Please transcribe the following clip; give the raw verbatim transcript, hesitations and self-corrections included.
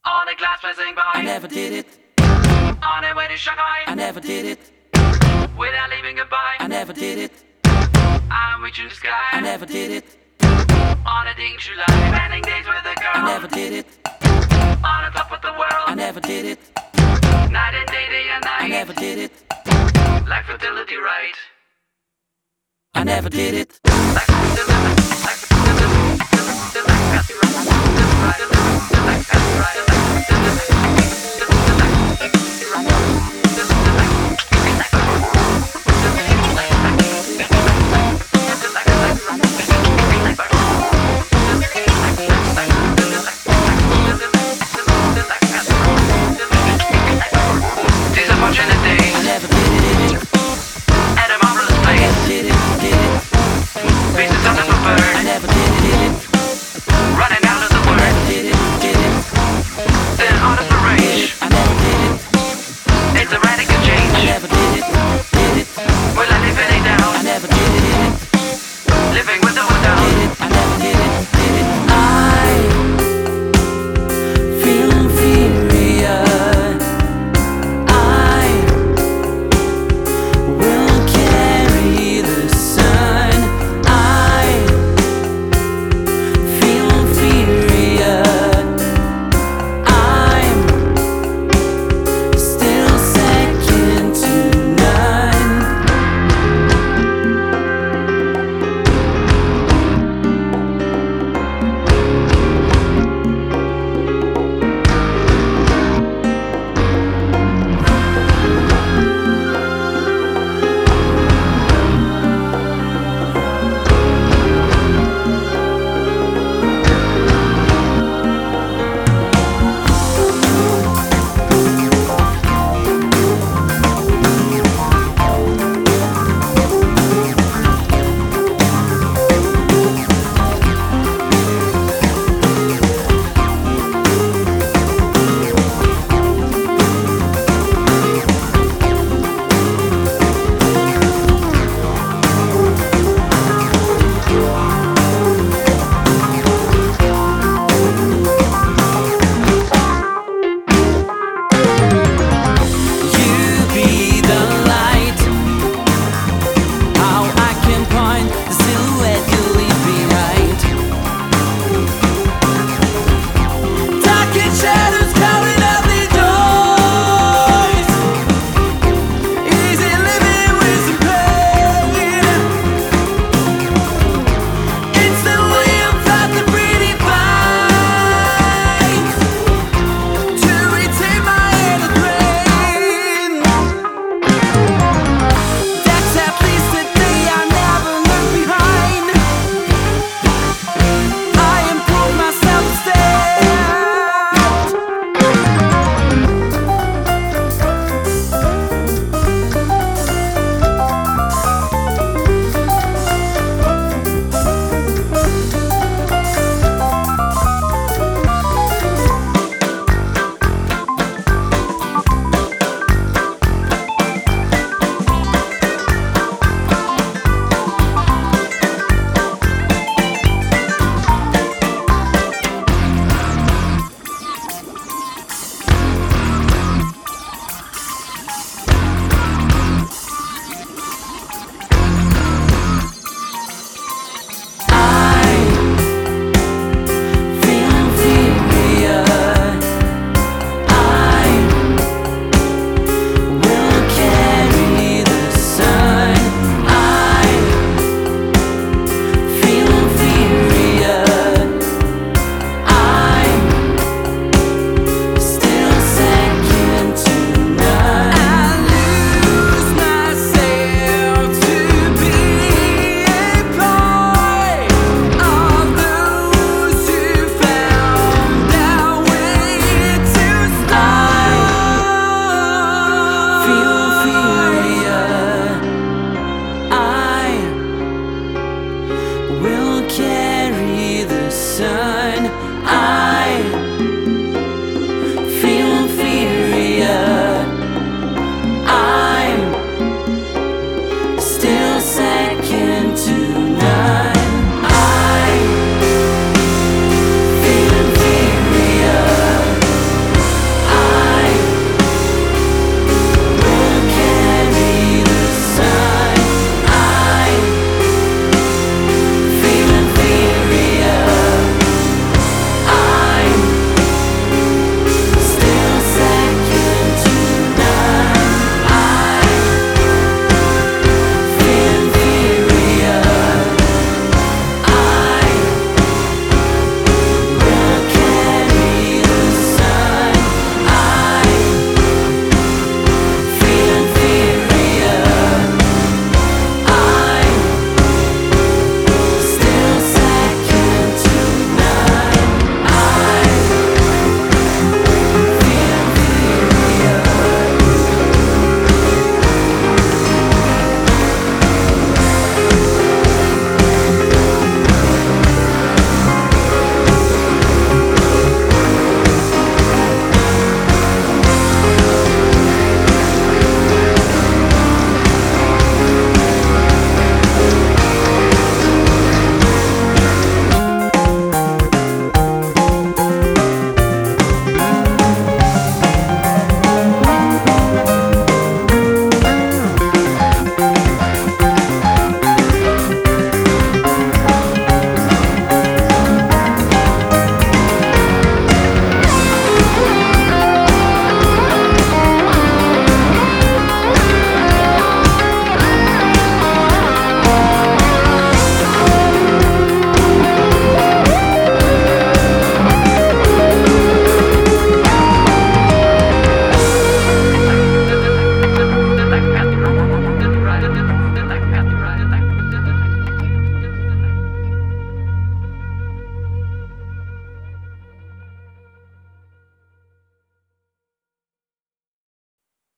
On a glass passing by, I never did it. on a way to Shanghai, I never did it. without leaving goodbye. I never did it. I'm reaching the sky, I never did it. on a ding July, spending days with a girl. I never did it. On the top of the world, I never did it. night and day, day and night. I never did it. Like fertility, right? I never did it.